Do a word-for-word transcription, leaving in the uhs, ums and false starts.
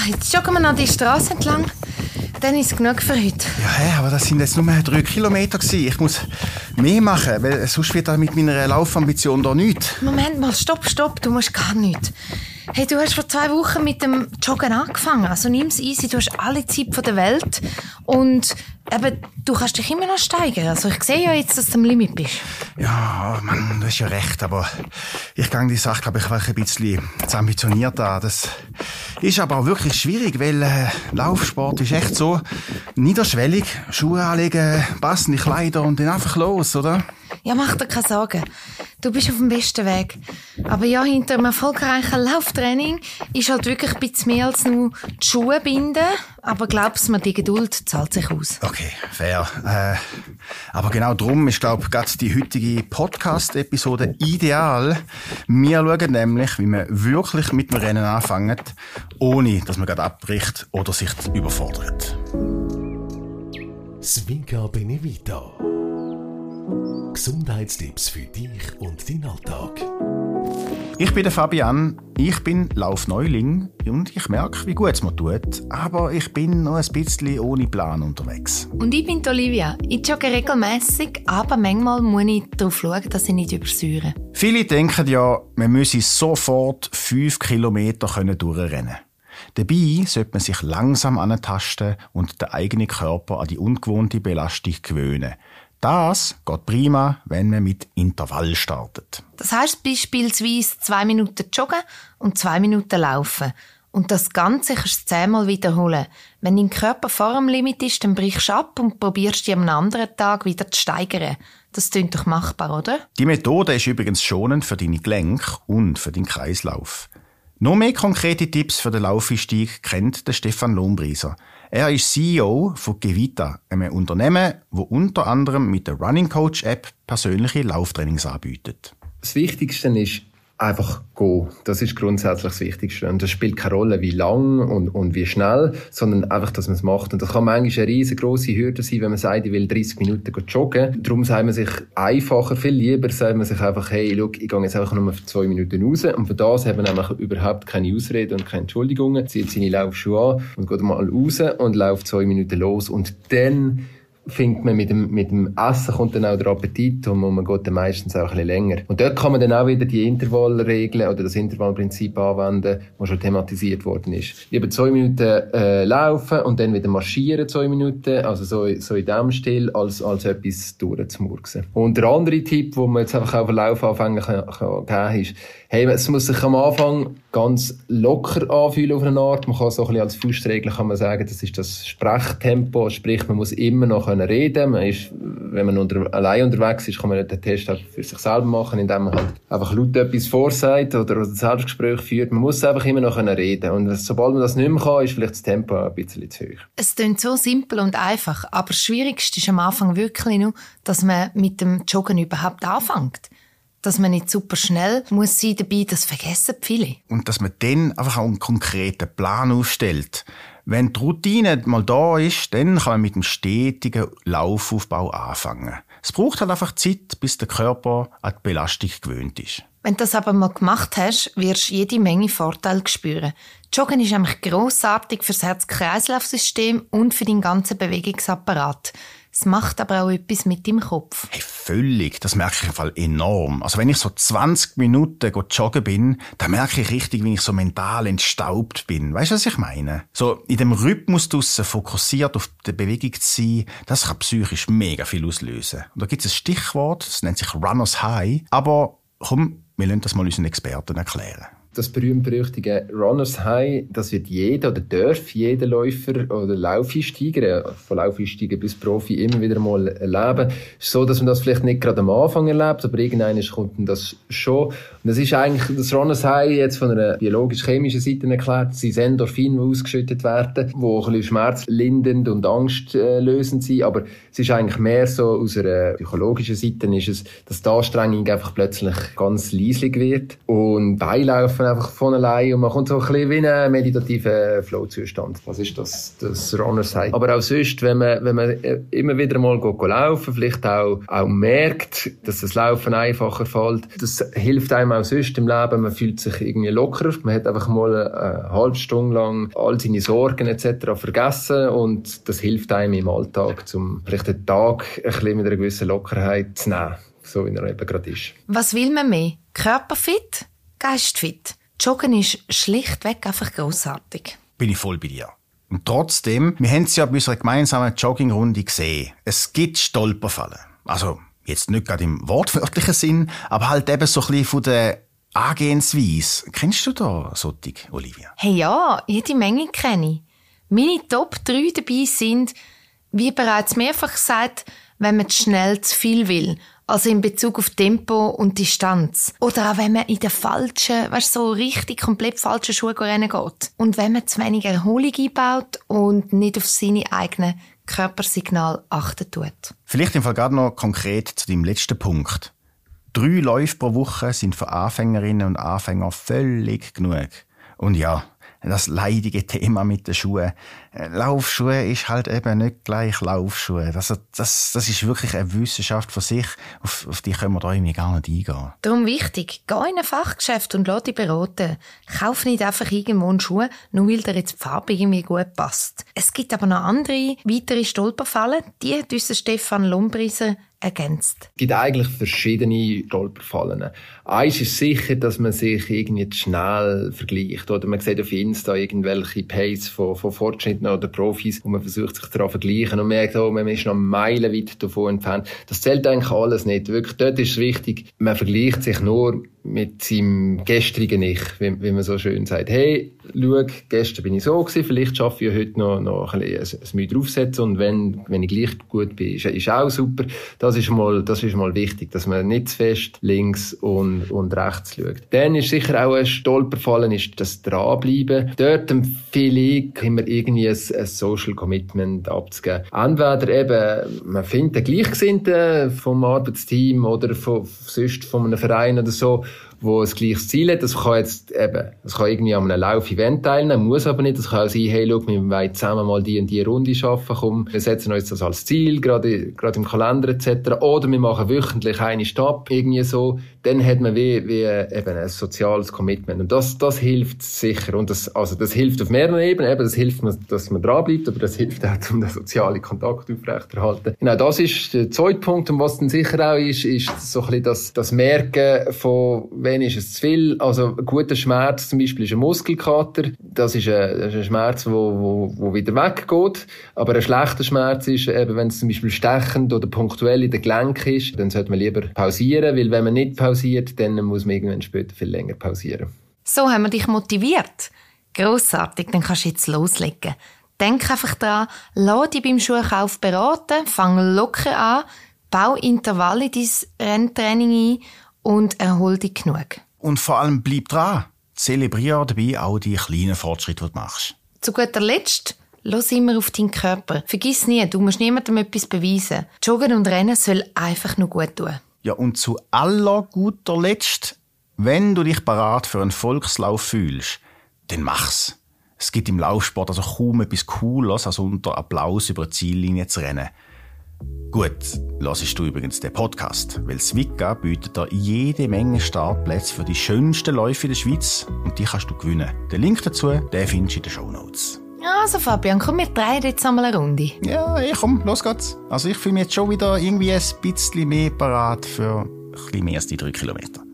jetzt joggen wir noch die Straße entlang. Dann ist es genug für heute. Ja, hey, aber das sind jetzt nur drei Kilometer gewesen. Ich muss mehr machen, weil sonst wird mit meiner Laufambition da nichts. Moment mal, stopp, stopp, du musst gar nichts. Hey, du hast vor zwei Wochen mit dem Joggen angefangen. Also nimm's easy, du hast alle Zeit der Welt. Und eben, du kannst dich immer noch steigern. Also ich sehe ja jetzt, dass du am Limit bist. Ja, Mann, du hast ja recht, aber ich gehe die Sache, glaube ich, ein bisschen zu ambitioniert an. Das ist aber auch wirklich schwierig, weil äh, Laufsport ist echt so niederschwellig. Schuhe anlegen, passende Kleider und dann einfach los, oder? Ja, mach dir keine Sorgen. Du bist auf dem besten Weg. Aber ja, hinter einem erfolgreichen Lauftraining ist halt wirklich ein bisschen mehr als nur die Schuhe binden. Aber glaubst mir, die Geduld zahlt sich aus. Okay, fair. Äh, aber genau darum ist, glaube ich, gerade die heutige Podcast-Episode ideal. Wir schauen nämlich, wie man wirklich mit dem Rennen anfängt, ohne dass man gerade abbricht oder sich überfordert. Svinga Benevita. Gesundheitstipps für dich und deinen Alltag. Ich bin der Fabian, ich bin Laufneuling und ich merke, wie gut es mir tut. Aber ich bin noch ein bisschen ohne Plan unterwegs. Und ich bin Olivia. Ich jogge regelmässig, aber manchmal muss ich darauf schauen, dass ich nicht übersäure. Viele denken ja, man müsse sofort fünf Kilometer durchrennen können. Dabei sollte man sich langsam antasten und den eigenen Körper an die ungewohnte Belastung gewöhnen. Das geht prima, wenn man mit Intervall startet. Das heisst beispielsweise zwei Minuten joggen und zwei Minuten laufen. Und das Ganze kannst du zehnmal wiederholen. Wenn dein Körper vor dem Limit ist, dann brichst du ab und probierst dich am anderen Tag wieder zu steigern. Das klingt doch machbar, oder? Die Methode ist übrigens schonend für deine Gelenke und für deinen Kreislauf. Noch mehr konkrete Tipps für den Laufeinstieg kennt der Stefan Lohmbrieser. Er ist C E O von Gevita, einem Unternehmen, das unter anderem mit der Running Coach App persönliche Lauftrainings anbietet. Das Wichtigste ist einfach gehen. Das ist grundsätzlich das Wichtigste. Und das spielt keine Rolle, wie lang und, und wie schnell, sondern einfach, dass man es macht. Und das kann manchmal eine riesengroße Hürde sein, wenn man sagt, ich will dreißig Minuten joggen. Darum sagt man sich einfacher, viel lieber sagt man sich einfach, hey, schau, ich gehe jetzt einfach nur für zwei Minuten raus. Und für das haben wir nämlich überhaupt keine Ausreden und keine Entschuldigungen. Zieht seine Laufschuhe an und geht mal raus und läuft zwei Minuten los. Und dann findet man mit dem, mit dem Essen kommt dann auch der Appetit und man geht dann meistens auch ein bisschen länger. Und dort kann man dann auch wieder die Intervallregeln oder das Intervallprinzip anwenden, das schon thematisiert worden ist. Lieber zwei Minuten äh, laufen und dann wieder marschieren zwei Minuten, also so, so in dem Stil, als, als etwas durchzumurksen. Und der andere Tipp, den man jetzt einfach auch für Laufanfänger kann, kann geben, ist, hey, es muss sich am Anfang ganz locker anfühlen auf eine Art. Man kann so ein bisschen als Faustregel kann man sagen, das ist das Sprechtempo, sprich, man muss immer noch reden. Man ist, wenn man unter, allein unterwegs ist, kann man den Test auch für sich selber machen, indem man halt einfach laut etwas vorsagt oder ein Selbstgespräch führt. Man muss einfach immer noch reden. Und sobald man das nicht mehr kann, ist vielleicht das Tempo ein bisschen zu hoch. Es klingt so simpel und einfach, aber das Schwierigste ist am Anfang wirklich nur, dass man mit dem Joggen überhaupt anfängt. Dass man nicht super schnell muss sein dabei, das vergessen viele. Und dass man dann einfach auch einen konkreten Plan aufstellt. Wenn die Routine mal da ist, dann kann man mit dem stetigen Laufaufbau anfangen. Es braucht halt einfach Zeit, bis der Körper an die Belastung gewöhnt ist. Wenn du das aber mal gemacht hast, wirst du jede Menge Vorteile spüren. Joggen ist nämlich grossartig für das Herz-Kreislauf-System und für deinen ganzen Bewegungsapparat. Es macht aber auch etwas mit deinem Kopf. Hey, völlig. Das merke ich im Fall enorm. Also wenn ich so zwanzig Minuten joggen bin, dann merke ich richtig, wie ich so mental entstaubt bin. Weißt du, was ich meine? So in dem Rhythmus draussen fokussiert auf die Bewegung zu sein, das kann psychisch mega viel auslösen. Und da gibt es ein Stichwort, das nennt sich Runners High. Aber komm, wir lassen das mal unseren Experten erklären. Das berühmt-berüchtigte Runners High, das wird jeder oder darf jeder Läufer oder Laufeinsteiger, von Laufeinsteiger bis Profi, immer wieder mal erleben. Es ist so, dass man das vielleicht nicht gerade am Anfang erlebt, aber irgendwann kommt das schon. Und das ist eigentlich das Runners High jetzt von einer biologisch-chemischen Seite erklärt. Es sind Endorphine, die ausgeschüttet werden, die ein bisschen schmerzlindernd und angstlösend sind. Aber es ist eigentlich mehr so, aus einer psychologischen Seite ist es, dass die Anstrengung einfach plötzlich ganz leislich wird. Und Beilaufen einfach von allein und man kommt so ein bisschen wie in einen meditativen Flow-Zustand. Das ist das, das Runners High. Aber auch sonst, wenn man, wenn man immer wieder mal geht laufen, vielleicht auch, auch merkt, dass das Laufen einfacher fällt, das hilft einem allem auch sonst im Leben, man fühlt sich irgendwie lockerer. Man hat einfach mal eine halbe Stunde lang all seine Sorgen et cetera vergessen und das hilft einem im Alltag, um vielleicht den Tag ein bisschen mit einer gewissen Lockerheit zu nehmen, so wie er eben gerade ist. Was will man mehr? Körperfit? Geistfit? Joggen ist schlichtweg einfach grossartig. Bin ich voll bei dir. Und trotzdem, wir haben es ja bei unserer gemeinsamen Joggingrunde gesehen. Es gibt Stolperfallen. Also, jetzt nicht gerade im wortwörtlichen Sinn, aber halt eben so ein bisschen von der Angehensweise. Kennst du da solche, Olivia? Hey ja, jede Menge kenne ich. Meine Top drei dabei sind, wie bereits mehrfach gesagt, wenn man zu schnell zu viel will. Also in Bezug auf Tempo und Distanz. Oder auch wenn man in den falschen, weißt du, so richtig komplett falschen Schuhen rennen geht. Und wenn man zu wenig Erholung einbaut und nicht auf seine eigenen Körpersignale achten tut. Vielleicht im Fall gerade noch konkret zu deinem letzten Punkt. Drei Läufe pro Woche sind für Anfängerinnen und Anfänger völlig genug. Und ja, das leidige Thema mit den Schuhen. Laufschuhe ist halt eben nicht gleich Laufschuhe. Das, das, das ist wirklich eine Wissenschaft für sich. Auf, auf die können wir da irgendwie gar nicht eingehen. Darum wichtig, geh in ein Fachgeschäft und lass dich beraten. Kauf nicht einfach irgendwo einen Schuh, nur weil dir jetzt die Farbe irgendwie gut passt. Es gibt aber noch andere, weitere Stolperfallen. Die hat unser Stefan Lombriser ergänzt. Es gibt eigentlich verschiedene Stolperfallen. Eins ist sicher, dass man sich irgendwie zu schnell vergleicht. Oder man sieht auf Insta irgendwelche Pace von, von Fortschritten oder Profis, wo man versucht, sich daran zu vergleichen und merkt, oh, man ist noch meilenweit davon entfernt. Das zählt eigentlich alles nicht. Wirklich, dort ist es wichtig, man vergleicht sich nur mit seinem gestrigen Ich, wie, wie man so schön sagt. Hey, schau, gestern bin ich so gewesen, vielleicht schaffe ich heute noch, noch ein bisschen ein, ein Mühe draufsetzen und wenn, wenn ich gleich gut bin, ist, ist auch super. Das ist mal, das ist mal wichtig, dass man nicht zu fest links und, und rechts schaut. Dann ist sicher auch ein Stolperfallen, ist das Dranbleiben. Dort empfehle ich, immer irgendwie ein, ein Social Commitment abzugeben. Entweder eben, man findet einen Gleichgesinnten vom Arbeitsteam oder von, sonst von einem Verein oder so, wo ein gleiches Ziel hat. Das kann jetzt eben, das kann irgendwie an einem Lauf-Event teilnehmen, muss aber nicht. Das kann auch sein, hey, schau, wir wollen zusammen mal die und die Runde schaffen, komm, wir setzen uns das als Ziel, gerade, gerade im Kalender et cetera. Oder wir machen wöchentlich einen Stab, irgendwie so. Dann hat man wie, wie eben ein soziales Commitment. Und das, das hilft sicher. Und das, also das hilft auf mehreren Ebenen. Eben, das hilft, dass man dranbleibt, aber das hilft auch, um den sozialen Kontakt aufrechterhalten. Genau, das ist der zweite Punkt. Und was dann sicher auch ist, ist so ein bisschen das, das Merken von, wenn ist es zu viel. Also, ein guter Schmerz zum Beispiel ist ein Muskelkater. Das ist ein, das ist ein Schmerz, wo, wo, wo wieder weggeht. Aber ein schlechter Schmerz ist eben, wenn es zum Beispiel stechend oder punktuell in den Gelenken ist, dann sollte man lieber pausieren, weil wenn man nicht pausiert, dann muss man irgendwann später viel länger pausieren. So haben wir dich motiviert. Grossartig, dann kannst du jetzt loslegen. Denk einfach daran, lass dich beim Schuhkauf beraten, fang locker an, bau Intervalle in dein Renntraining ein und erhol dich genug. Und vor allem bleib dran. Zelebriere dabei auch die kleinen Fortschritte, die du machst. Zu guter Letzt, lass immer auf deinen Körper. Vergiss nie, du musst niemandem etwas beweisen. Joggen und Rennen soll einfach nur gut tun. Ja, und zu aller guter Letzt, wenn du dich bereit für einen Volkslauf fühlst, dann mach's. Es gibt im Laufsport also kaum etwas Cooles, als unter Applaus über die Ziellinie zu rennen. Gut, hörst du übrigens den Podcast, weil Swika bietet dir jede Menge Startplätze für die schönsten Läufe in der Schweiz und die kannst du gewinnen. Den Link dazu, den findest du in den Shownotes. Also Fabian, komm, wir drehen jetzt einmal eine Runde. Ja, ich komm, los geht's. Also ich fühle mich jetzt schon wieder irgendwie ein bisschen mehr parat für ein bisschen mehr als die drei Kilometer.